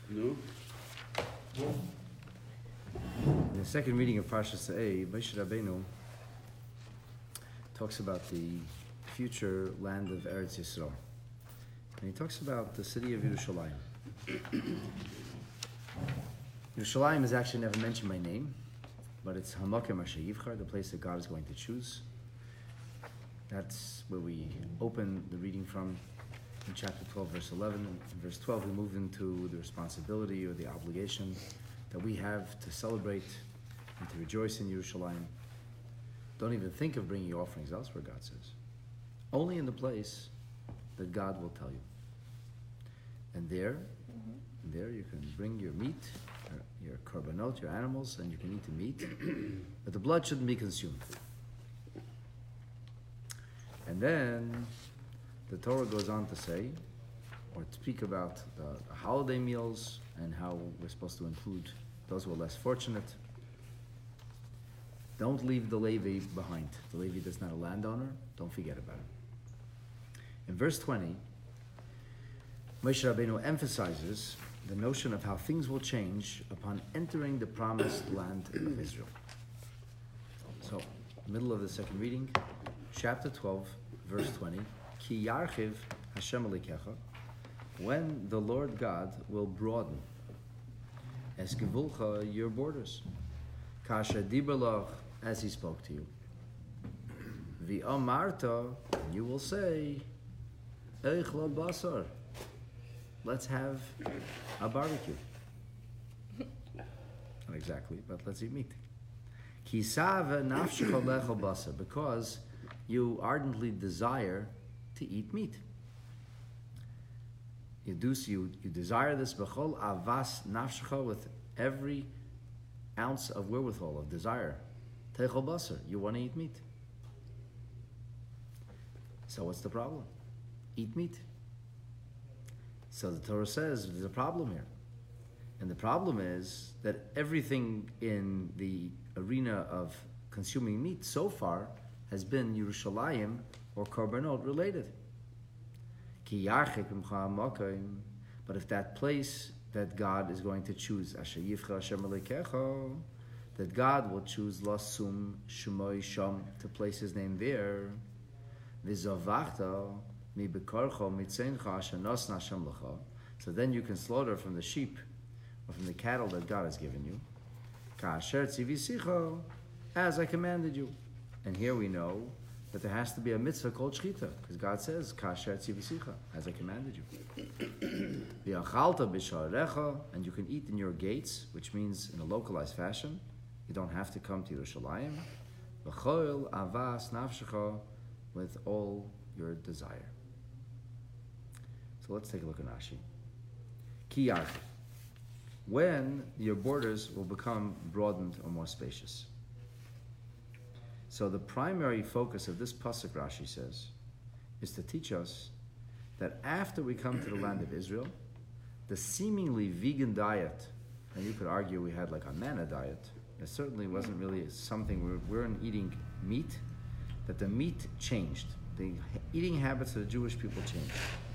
No. In the second reading of Parshas Sa'eh, Moshe Rabbeinu talks about the future land of Eretz Yisrael. And he talks about the city of Yerushalayim. Yerushalayim is actually never mentioned by name, but it's Hamakim Asher Yivchar, the place that God is going to choose. That's where we open the reading from in chapter 12, verse 11. In verse 12, we move into the responsibility or the obligation that we have to celebrate and to rejoice in Yerushalayim. Don't even think of bringing offerings elsewhere, God says. Only in the place that God will tell you. And there you can bring your meat, your korbanot, your animals, and you can eat the meat, but the blood shouldn't be consumed. And then the Torah goes on to say, or to speak about the holiday meals and how we're supposed to include those who are less fortunate. Don't leave the Levi behind. The Levi that's not a landowner, don't forget about it. In verse 20, Moshe Rabbeinu emphasizes the notion of how things will change upon entering the promised land of Israel. So, middle of the second reading, chapter 12, verse 20, Ki yarchiv Hashem Elokecha, when the Lord God will broaden es gevulcha your borders, kasher diberlach, as he spoke to you, v'amarta, you will say, eich la basar, let's have a barbecue. Not exactly, but let's eat meat. Ki sava nafshecha lechol basar, because you ardently desire to eat meat. You desire this b'chol avas nafshecha, with every ounce of wherewithal, of desire. Teichol basar, you want to eat meat. So what's the problem? Eat meat. So the Torah says there's a problem here. And the problem is that everything in the arena of consuming meat so far has been Yerushalayim or Korbanot related. Ki yarchik mimcha hamakom, but if that place that God is going to choose, Asher Yivcha Hashem Elokecha, that God will choose Lasum Shemoi Sham, to place His name there, V'zavachta mi bekarcho mitzeincha asher nosna Hashem lecha, so then you can slaughter from the sheep or from the cattle that God has given you, Ka'asher tzivisicha, as I commanded you. And here we know that there has to be a mitzvah called shchita, because God says, Ka'asher tzivisicha, as I commanded you. V'achalta b'sharecha, and you can eat in your gates, which means in a localized fashion. You don't have to come to Yerushalayim. V'choil avas nafshecha, with all your desire. So let's take a look at Rashi. Ki yarchiv, when your borders will become broadened or more spacious. So the primary focus of this pasuk, Rashi says, is to teach us that after we come to the land of Israel, the seemingly vegan diet, and you could argue we had like a manna diet, it certainly wasn't really something we weren't eating meat, that the meat changed. The eating habits of the Jewish people changed.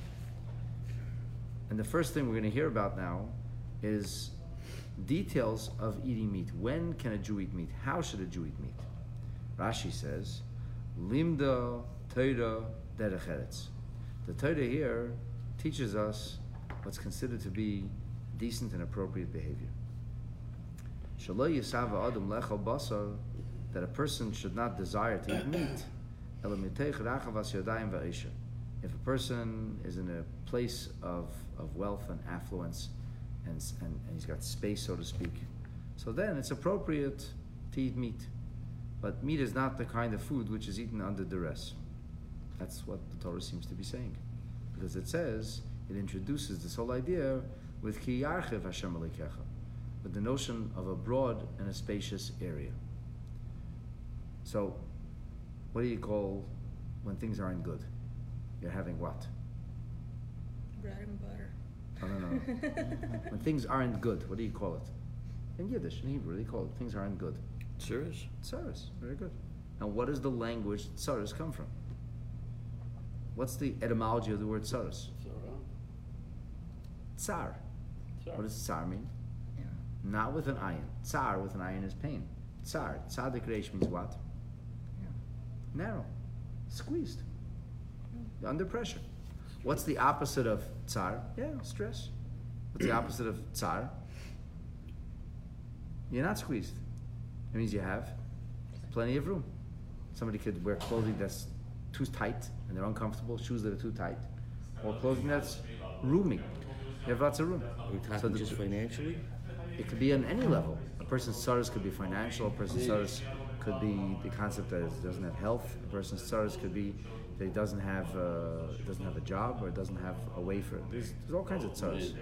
And the first thing we're going to hear about now is details of eating meat. When can a Jew eat meat? How should a Jew eat meat? Rashi says, Limda Torah derech eretz. The Torah here teaches us what's considered to be decent and appropriate behavior. Shelo yisava adam lechol basar, that a person should not desire to eat meat, ela mitech rachavas yadayim va'isha. If a person is in a place of wealth and affluence, and he's got space, so to speak, so then it's appropriate to eat meat. But meat is not the kind of food which is eaten under duress. That's what the Torah seems to be saying. Because it says, it introduces this whole idea with Ki yarchiv Hashem Elokecha, with the notion of a broad and a spacious area. So, what do you call when things aren't good? You're having what? Bread and butter. Oh, no. When things aren't good, what do you call it? In Yiddish, in Hebrew, they call it things aren't good. Tsuris? Tsaris, very good. Now, what does the language tsaris come from? What's the etymology of the word tsaris? Tsar. What does tsar mean? Yeah. Not with an ayin. Tsar with an ayin is pain. Tsar. Tzadik reish means what? Yeah. Narrow. Squeezed. Under pressure. What's the opposite of tsar? Yeah, stress. What's the opposite of tsar? You're not squeezed. It means you have plenty of room. Somebody could wear clothing that's too tight and they're uncomfortable, shoes that are too tight, or clothing that's roomy. You have lots of room. Are we talking just financially? It could be on any level. A person's tzaras could be financial. A person's tzaras could be the concept that he doesn't have health. A person's tzaras could be that he doesn't have a job or doesn't have a way for it. There's all kinds of tzaras.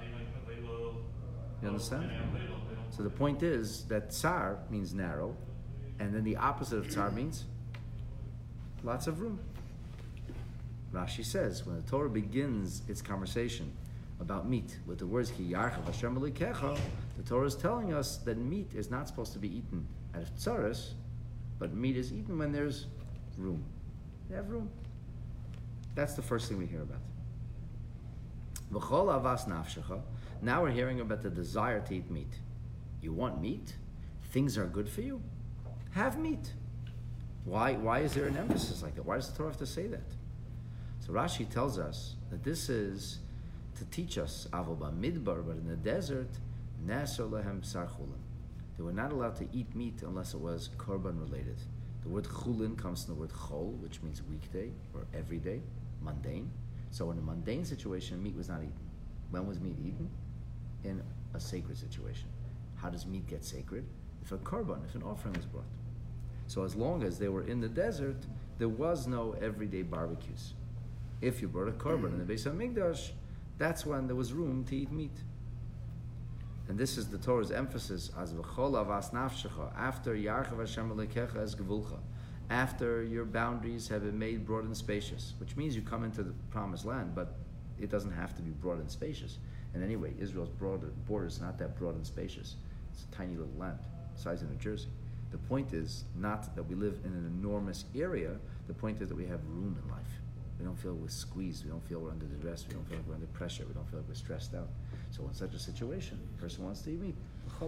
You understand? So the point is that tsar means narrow, and then the opposite of tsar means lots of room. Rashi says when the Torah begins its conversation about meat with the words Ki Yarchav Hashem Elokecha, the Torah is telling us that meat is not supposed to be eaten out of tzaras, but meat is eaten when there's room. You have room. That's the first thing we hear about. V'chol avas nafshecha. Now we're hearing about the desire to eat meat. You want meat? Things are good for you? Have meat. Why is there an emphasis like that? Why does the Torah have to say that? So Rashi tells us that this is to teach us, Avo Bamidbar, but in the desert, Neser lehem b'sar chulin. They were not allowed to eat meat unless it was korban related. The word chulin comes from the word chol, which means weekday or everyday, mundane. So in a mundane situation, meat was not eaten. When was meat eaten? In a sacred situation. How does meat get sacred? If a korban, if an offering was brought. So as long as they were in the desert, there was no everyday barbecues. If you brought a korban in the Beis HaMikdash, that's when there was room to eat meat. And this is the Torah's emphasis, as v'chol avas nafshecha, after Yarchav Hashem Elokecha es gevulcha, after your boundaries have been made broad and spacious, which means you come into the promised land, but it doesn't have to be broad and spacious. And anyway, Israel's border is not that broad and spacious. It's a tiny little land, the size of New Jersey. The point is not that we live in an enormous area, the point is that we have room in life. We don't feel we're squeezed, we don't feel we're under duress, we don't feel like we're under pressure, we don't feel like we're stressed out. So in such a situation, a person wants to eat meat.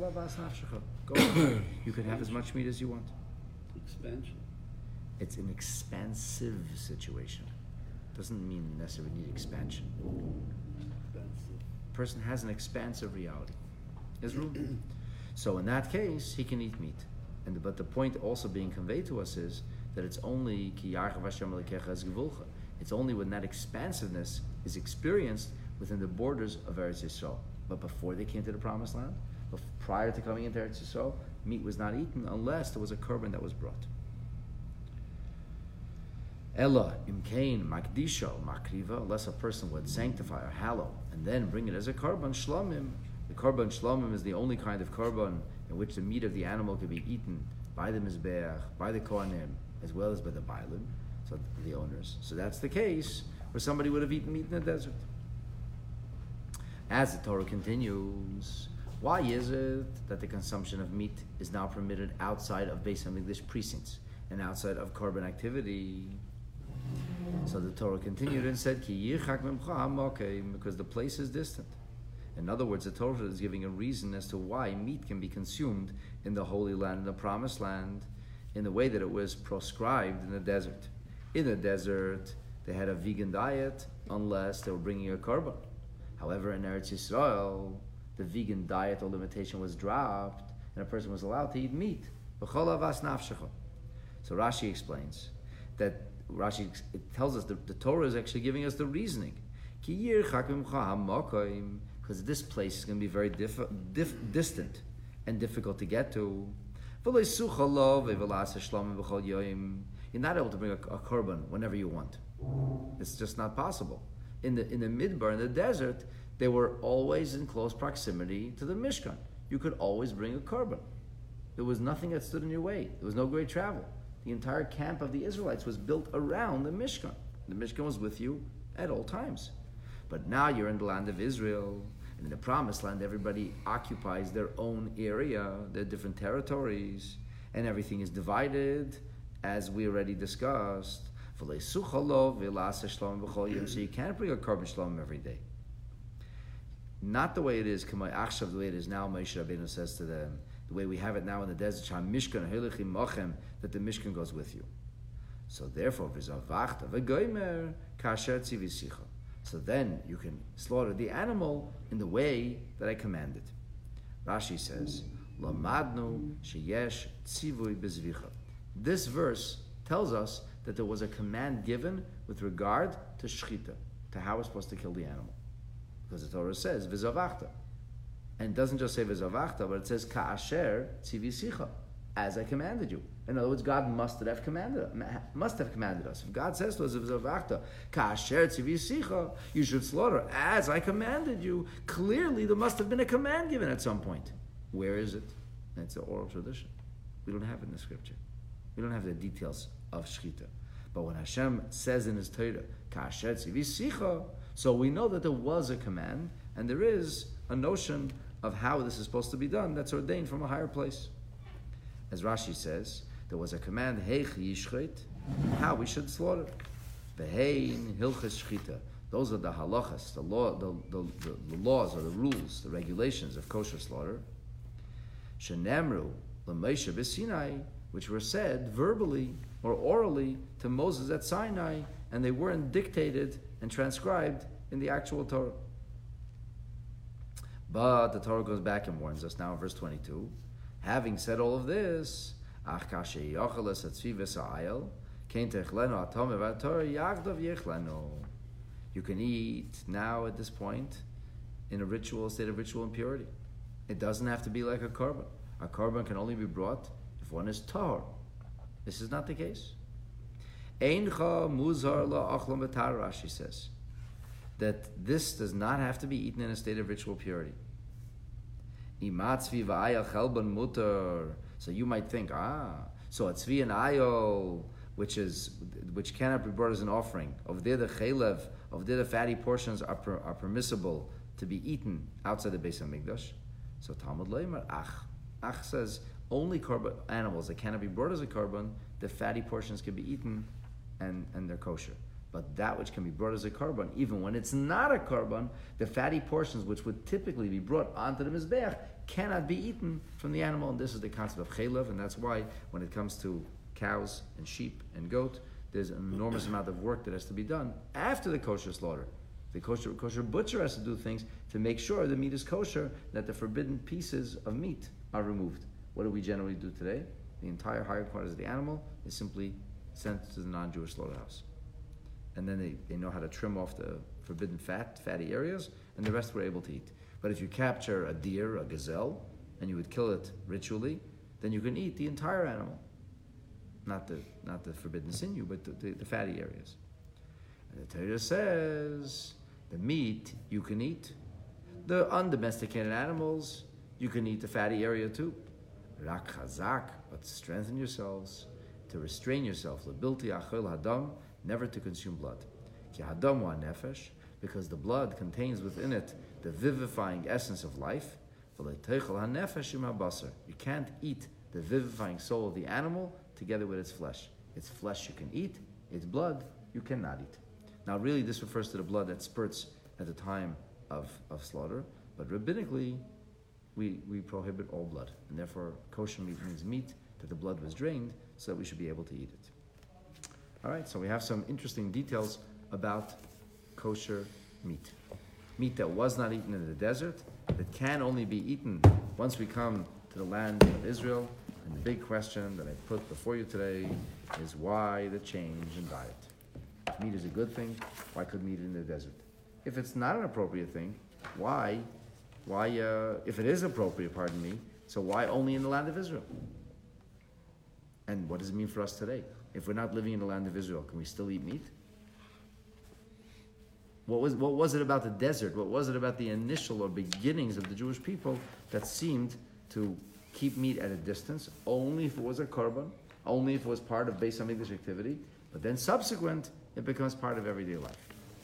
Go. You can have as much meat as you want. Expansion. It's an expansive situation. Doesn't mean necessarily need expansion. Expensive. A person has an expansive reality. There's room. So in that case, he can eat meat. But the point also being conveyed to us is that it's only Ki Yarchav Hashem Elokecha es gevulcha. It's only when that expansiveness is experienced within the borders of Eretz Yisrael. But before they came to the Promised Land, prior to coming into Eretz Yisrael, meat was not eaten unless there was a korban that was brought. Ella imkain makdisha makriva, unless a person would sanctify or hallow and then bring it as a korban shlomim. The korban shlomim is the only kind of korban in which the meat of the animal could be eaten by the mizbeach, by the kohanim, as well as by the bailim, so the owners. So that's the case where somebody would have eaten meat in the desert. As the Torah continues, why is it that the consumption of meat is now permitted outside of Beis HaMikdash precincts and outside of korban activity? So the Torah continued and said, Ki yirchak mimcha hamokem, because the place is distant. In other words, the Torah is giving a reason as to why meat can be consumed in the Holy Land, in the Promised Land, in the way that it was proscribed in the desert. In the desert, they had a vegan diet unless they were bringing a korban. However, in Eretz Yisrael, the vegan diet or limitation was dropped, and a person was allowed to eat meat. V'chol avas nafshecha. So Rashi explains that it tells us the Torah is actually giving us the reasoning. Ki yirchak mimcha hamokim, because this place is going to be very distant and difficult to get to. You're not able to bring a korban whenever you want. It's just not possible. In the midbar, in the desert, they were always in close proximity to the Mishkan. You could always bring a korban. There was nothing that stood in your way. There was no great travel. The entire camp of the Israelites was built around the Mishkan. The Mishkan was with you at all times. But now you're in the land of Israel. And in the Promised Land, everybody occupies their own area, their different territories, and everything is divided, as we already discussed. So you can't bring a korban shalom every day. Not the way it is, K'may Achshav, the way it is now, Moshe Rabbeinu says to them, the way we have it now in the desert, Sham Mishkan, Helichim Mochem, that the Mishkan goes with you. So therefore, V'zavachta, V'goymer, Kasher Tzivisicha. So then you can slaughter the animal in the way that I commanded. Rashi says, Lamadnu sheyesh tzivui bezvicha. This verse tells us that there was a command given with regard to shchita, to how we're supposed to kill the animal. Because the Torah says, V'zavachta. And it doesn't just say V'zavachta, but it says, Ka'asher tzivisicha, as I commanded you. In other words, God must have commanded us. If God says to us, V'zavachta, Ka'asher tzivisicha, you should slaughter as I commanded you, clearly there must have been a command given at some point. Where is it? It's an oral tradition. We don't have it in the scripture. We don't have the details of shchita. But when Hashem says in His Torah, Ka'asher tzivisicha, so we know that there was a command, and there is a notion of how this is supposed to be done that's ordained from a higher place. As Rashi says, there was a command, Heich yishchet, how we should slaughter. Behein hilchas shchita. Those are the halachas, the laws or the rules, the regulations of kosher slaughter. Shenemru l'Moshe b'Sinai, which were said verbally or orally to Moses at Sinai, and they weren't dictated and transcribed in the actual Torah. But the Torah goes back and warns us now in verse 22. Having said all of this, you can eat now at this point in a state of ritual impurity. It doesn't have to be like a korban. A korban can only be brought if one is tahor. This is not the case. Eincha muzar la'achlam b'tar, Rashi says, that this does not have to be eaten in a state of ritual purity. Imatzvi v'ayal chelban mutar. So you might think, so a tzvi and ayol, which cannot be brought as an offering, of there the chelev, of there the fatty portions are permissible to be eaten outside the Beis HaMikdash. So Talmud Leimar Ach says only korban animals that cannot be brought as a korban, the fatty portions can be eaten and they're kosher. But that which can be brought as a korban, even when it's not a korban, the fatty portions which would typically be brought onto the mizbeach cannot be eaten from the animal. And this is the concept of chelev, and that's why when it comes to cows and sheep and goat, there's an enormous amount of work that has to be done after the kosher slaughter. The kosher butcher has to do things to make sure the meat is kosher, that the forbidden pieces of meat are removed. What do we generally do today? The entire higher quarters of the animal is simply sent to the non-Jewish slaughterhouse. And then they know how to trim off the forbidden fatty areas, and the rest we're able to eat. But if you capture a deer, a gazelle, and you would kill it ritually, then you can eat the entire animal. Not the forbidden sinew, but the fatty areas. And the Torah says, the meat you can eat. The undomesticated animals, you can eat the fatty area too. Rak chazak, but strengthen yourselves, to restrain yourself. Lebilti achel hadam, never to consume blood. Ki hadam wa nefesh, because the blood contains within it the vivifying essence of life. V'leiteichel hanefesh im habasar. You can't eat the vivifying soul of the animal together with its flesh. Its flesh you can eat, its blood you cannot eat. Now really this refers to the blood that spurts at the time of slaughter, but rabbinically we prohibit all blood, and therefore kosher meat means meat that the blood was drained so that we should be able to eat it. All right, so we have some interesting details about kosher meat. Meat that was not eaten in the desert, that can only be eaten once we come to the land of Israel. And the big question that I put before you today is why the change in diet? If meat is a good thing, why couldn't we eat it in the desert? If it's not an appropriate thing, why, if it is appropriate, so why only in the land of Israel? And what does it mean for us today? If we're not living in the land of Israel, can we still eat meat? What was it about the desert? What was it about the initial or beginnings of the Jewish people that seemed to keep meat at a distance, only if it was a korban, only if it was part of Beis HaMikdash activity, but then subsequent, it becomes part of everyday life.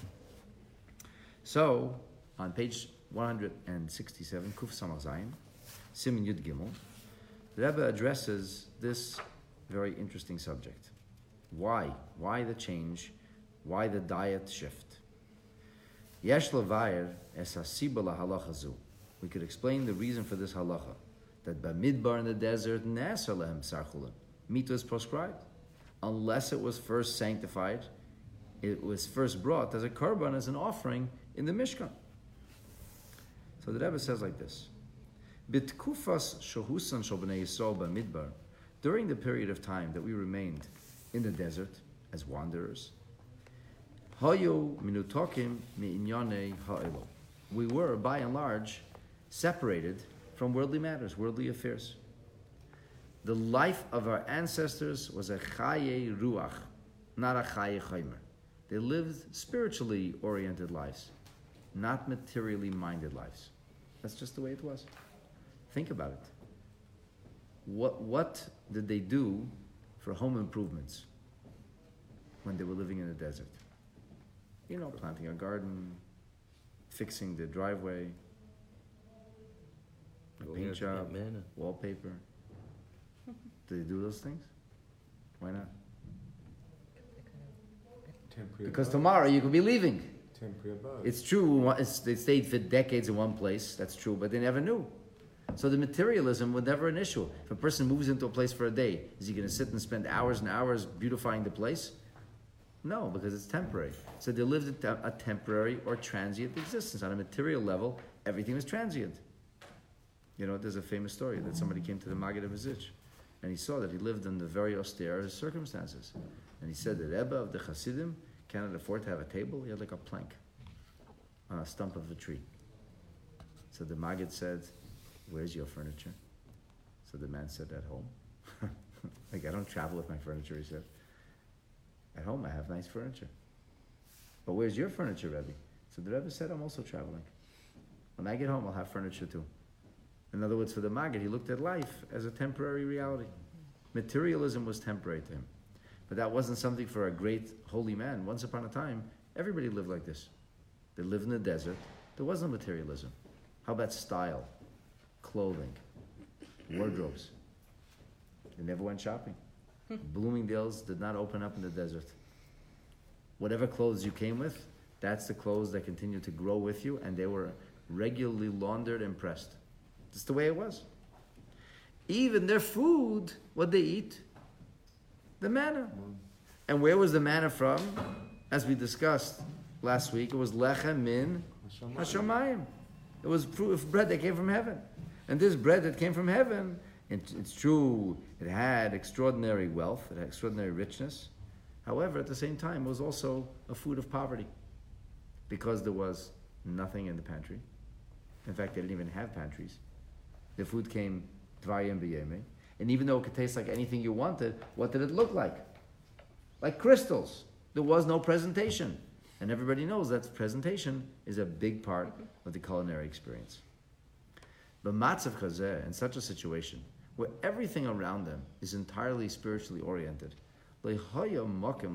So, on page 167, Kuf Samach Zayin, Siman Yud Gimel, the Rebbe addresses this very interesting subject. Why? Why the change? Why the diet shift? Yesh levayir es hasiba lahalacha zu. We could explain the reason for this halacha, that Bamidbar in the desert, Neser lehem b'sar chulin. Meat was proscribed. Unless it was first sanctified, it was first brought as a korban, as an offering in the Mishkan. So the Rebbe says like this: Bitkufas shohusan shel bnei Yisrael b'midbar, during the period of time that we remained in the desert as wanderers, hayu minutokim mi'inyonei ha'elo. We were, by and large, separated from worldly matters, worldly affairs. The life of our ancestors was a chaye ruach, not a chaye chaymer. They lived spiritually oriented lives, not materially minded lives. That's just the way it was. Think about it. What did they do for home improvements when they were living in the desert? You know, planting a garden, fixing the driveway, a paint job, wallpaper. Do they do those things? Why not? Temporary Because abode. tomorrow you could be leaving. Temporary abode. It's true, they stayed for decades in one place, that's true, but they never knew. So the materialism was never an issue. If a person moves into a place for a day, is he going to sit and spend hours and hours beautifying the place? No, because it's temporary. So they lived a temporary or transient existence. On a material level, everything was transient. You know, there's a famous story that somebody came to the Maggid of Mezritch, and he saw that he lived in the very austere circumstances. And he said the Rebbe of the Hasidim cannot afford to have a table. He had like a plank on a stump of a tree. So the Maggid said, "Where's your furniture?" So the man said, "At home." Like, I don't travel with my furniture, he said. At home I have nice furniture. But where's your furniture, Rebbe? So the Rebbe said, "I'm also traveling. When I get home, I'll have furniture too." In other words, for the Maggid, he looked at life as a temporary reality. Materialism was temporary to him. But that wasn't something for a great holy man. Once upon a time, everybody lived like this. They lived in the desert. There wasn't materialism. How about style, clothing, wardrobes? They never went shopping. Bloomingdale's did not open up in the desert. Whatever clothes you came with, that's the clothes that continued to grow with you, and they were regularly laundered and pressed. That's the way it was. Even their food, what they eat, the manna. And where was the manna from? As we discussed last week, it was lechem min hashamayim. It was bread that came from heaven. And this bread that came from heaven, it's true, it had extraordinary wealth, it had extraordinary richness. However, at the same time, it was also a food of poverty, because there was nothing in the pantry. In fact, they didn't even have pantries. The food came dvayim b'yemei. And even though it could taste like anything you wanted, what did it look like? Like crystals. There was no presentation. And everybody knows that presentation is a big part of the culinary experience. But matzav chazeh, in such a situation, where everything around them is entirely spiritually oriented, there's no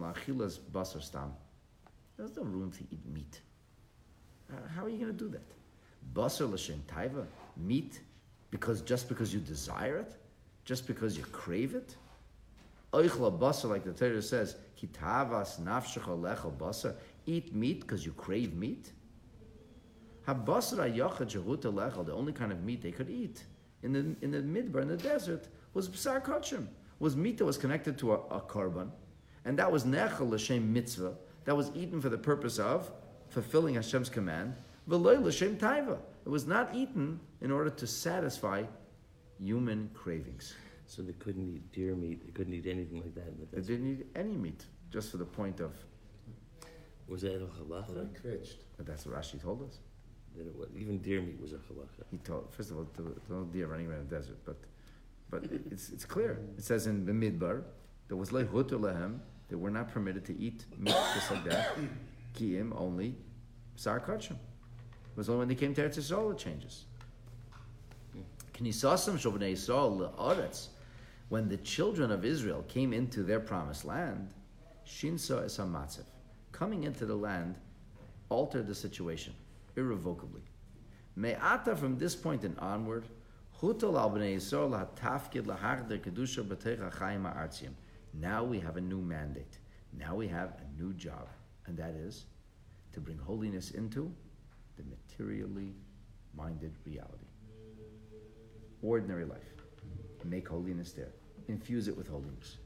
room to eat meat. How are you going to do that? Basar l'shem taiva, meat, just because you desire it, just because you crave it. Oichla basar, like the Torah says, kitavas nafshecha lechel basar, eat meat because you crave meat. Habasar ayachad shehuta lechel, the only kind of meat they could eat in the midbar, in the desert, was b'sar kachim, was meat that was connected to a korban, and that was nechel l'shem mitzvah, that was eaten for the purpose of fulfilling Hashem's command. V'loy l'shem taiva, it was not eaten in order to satisfy human cravings. So they couldn't eat deer meat. They couldn't eat anything like that in the They desert. didn't eat any meat, just for the point of. Was that a halacha? But that's what Rashi told us. That it was, even deer meat was a halacha. He told, first of all, there were no deer running around the desert, but it's clear. It says in the Midbar, there was lehutu lehem. They were not permitted to eat meat just like that. Kiim only b'sar kachim. It was only when they came to Eretz Yisrael it changes. Knisasam shel bnei Yisrael le'aretz. When the children of Israel came into their promised land, shinsa es hamatzav, coming into the land, altered the situation irrevocably. Me'ata, from this point and onward, hutal al bnei Yisrael hatafkid lahachder kedusha b'teich ha'chaim ha'artziyim. Now we have a new mandate. Now we have a new job, and that is to bring holiness into the materially minded reality. Ordinary life. Make holiness there. Infuse it with holiness.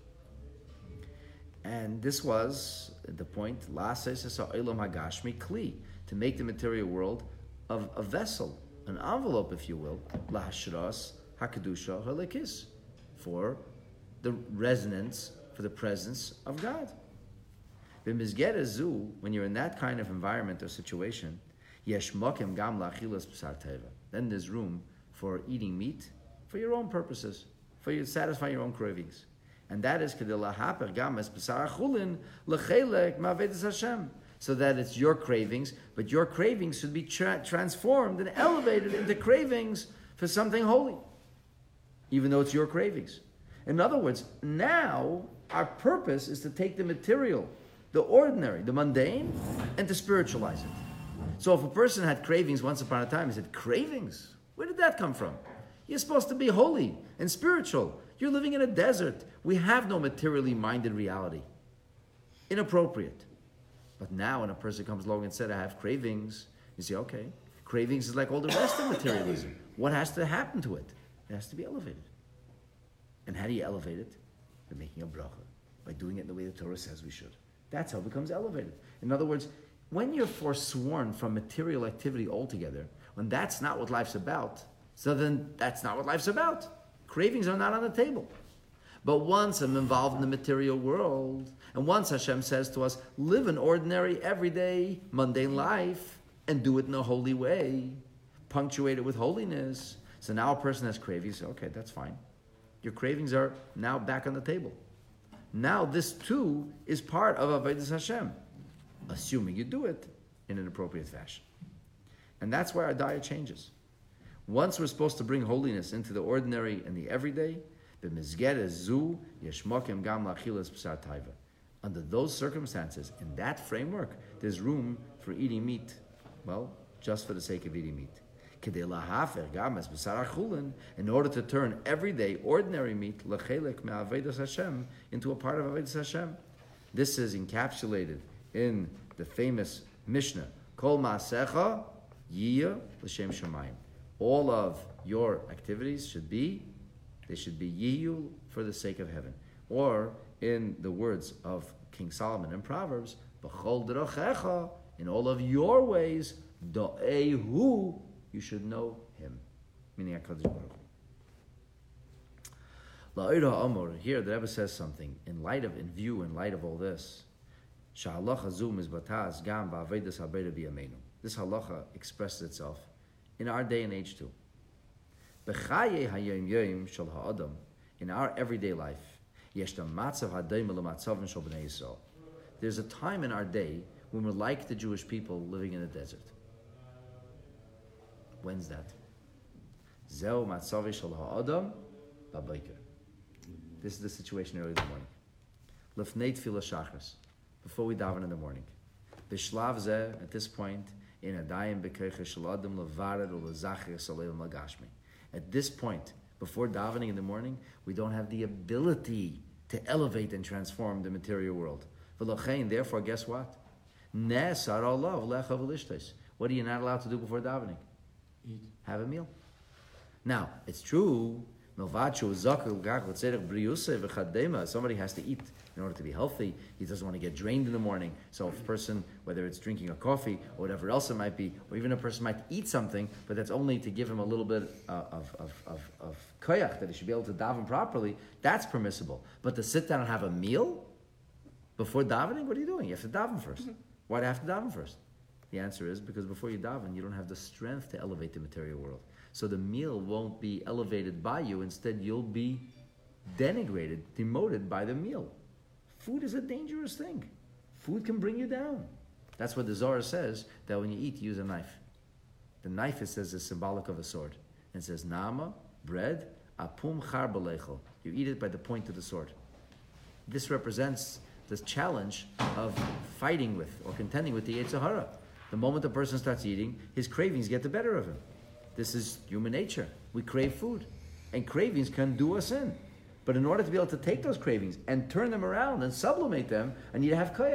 And this was the point, to make the material world of a vessel, an envelope, if you will, for the resonance, for the presence of God. When you're in that kind of environment or situation, then there's room for eating meat for your own purposes, for you to satisfy your own cravings. And that is so that it's your cravings, but your cravings should be transformed and elevated into cravings for something holy, even though it's your cravings. In other words, now our purpose is to take the material, the ordinary, the mundane, and to spiritualize it. So if a person had cravings once upon a time, he said, cravings? Where did that come from? You're supposed to be holy and spiritual. You're living in a desert. We have no materially minded reality. Inappropriate. But now when a person comes along and said, I have cravings, you say, okay, cravings is like all the rest of materialism. What has to happen to it? It has to be elevated. And how do you elevate it? By making a bracha. By doing it the way the Torah says we should. That's how it becomes elevated. In other words, when you're forsworn from material activity altogether, when that's not what life's about, so then that's not what life's about. Cravings are not on the table. But once I'm involved in the material world, and once Hashem says to us, live an ordinary, everyday, mundane life, and do it in a holy way, punctuate it with holiness, so now a person has cravings, you say, okay, that's fine. Your cravings are now back on the table. Now this too is part of Avodas Hashem, assuming you do it in an appropriate fashion. And that's why our diet changes. Once we're supposed to bring holiness into the ordinary and the everyday, under those circumstances, in that framework, there's room for eating meat. Well, just for the sake of eating meat. In order to turn everyday, ordinary meat into a part of Avodas Hashem. This is encapsulated in the famous Mishnah, Kol Ma'asecha Yiyah L'Shem Shamayim. All of your activities should be Yiyul for the sake of heaven. Or, in the words of King Solomon in Proverbs, B'chol D'rochecha, in all of your ways, Do'ehu, you should know him. Meaning HaKadosh Baruch Hu. La'ira Amor, here the Rebbe says something, in light of all this, Sha'alacha zu mizbataz gam ba'avedas ha'beira b'yameinu. This halacha expresses itself in our day and age too. B'chaye hayom yom shel ha'adam, in our everyday life, yesh matzav ha'dayim l'matzavim shel b'nei Yisrael. There's a time in our day when we're like the Jewish people living in a desert. When's that? Zeu matzav shel ha'adam b'bayker. This is the situation early in the morning. Lefnei tefillah shachris, before we daven in the morning. B'shlav zeh, at this point, in adayim b'keicha shel adam levared or lezacher soleil magashmi. At this point, before davening in the morning, we don't have the ability to elevate and transform the material world. V'lochein, therefore, guess what? Ne'esar olav lecha v'lishtais. What are you not allowed to do before davening? Eat. Have a meal. Now, it's true, somebody has to eat in order to be healthy. He doesn't want to get drained in the morning. So if a person, whether it's drinking a coffee or whatever else it might be, or even a person might eat something, but that's only to give him a little bit of koyach, that he should be able to daven properly, that's permissible. But to sit down and have a meal before davening, what are you doing? You have to daven first. Why do you have to daven first? The answer is because before you daven, you don't have the strength to elevate the material world. So the meal won't be elevated by you. Instead, you'll be denigrated, demoted by the meal. Food is a dangerous thing. Food can bring you down. That's what the Zohar says, that when you eat, use a knife. The knife, it says, is symbolic of a sword. It says, Nama, bread, apum char b'leichel. You eat it by the point of the sword. This represents the challenge of fighting with or contending with the Yetzer Hara. The moment a person starts eating, his cravings get the better of him. This is human nature. We crave food. And cravings can do us in. But in order to be able to take those cravings and turn them around and sublimate them, I need to have koyach.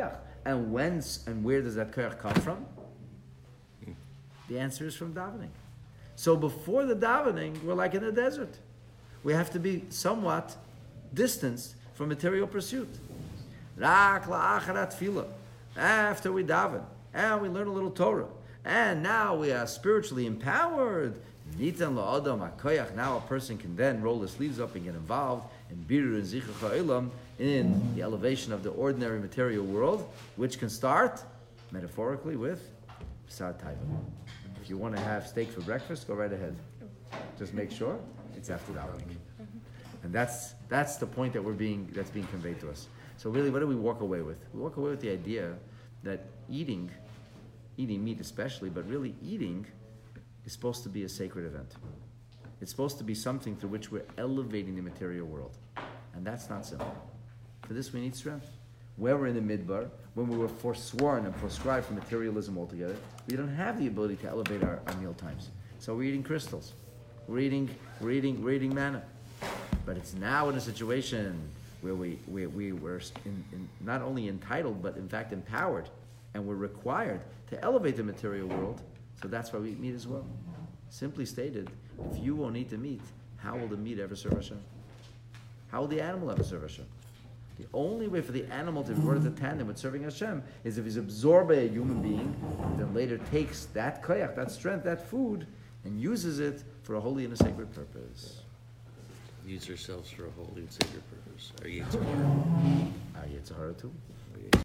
And where does that koyach come from? The answer is from davening. So before the davening, we're like in the desert. We have to be somewhat distanced from material pursuit. Rak la'acharat tefillah. After we daven, and we learn a little Torah, and now we are spiritually empowered. Nitan la'adam ha'koyach. Now a person can then roll his sleeves up and get involved in birur and zichur ha'olam, in the elevation of the ordinary material world, which can start, metaphorically, with B'sar Taiva. If you want to have steak for breakfast, go right ahead. Just make sure it's after davening. And that's the point that's being conveyed to us. So really, what do we walk away with? We walk away with the idea that eating meat especially, but really eating is supposed to be a sacred event. It's supposed to be something through which we're elevating the material world. And that's not simple. For this we need strength. Where we're in the midbar, when we were forsworn and proscribed from materialism altogether, we don't have the ability to elevate our meal times. So we're eating crystals. We're eating manna. But it's now in a situation where we were not only entitled, but in fact empowered, and we're required to elevate the material world. So that's why we eat meat as well. Simply stated, if you won't eat the meat, how will the meat ever serve Hashem? How will the animal ever serve Hashem? The only way for the animal to be brought into tandem with serving Hashem is if he's absorbed by a human being, and then later takes that koyach, that strength, that food, and uses it for a holy and a sacred purpose. Use yourselves for a holy and sacred purpose. Our Yitzhak. Our Yitzhak too.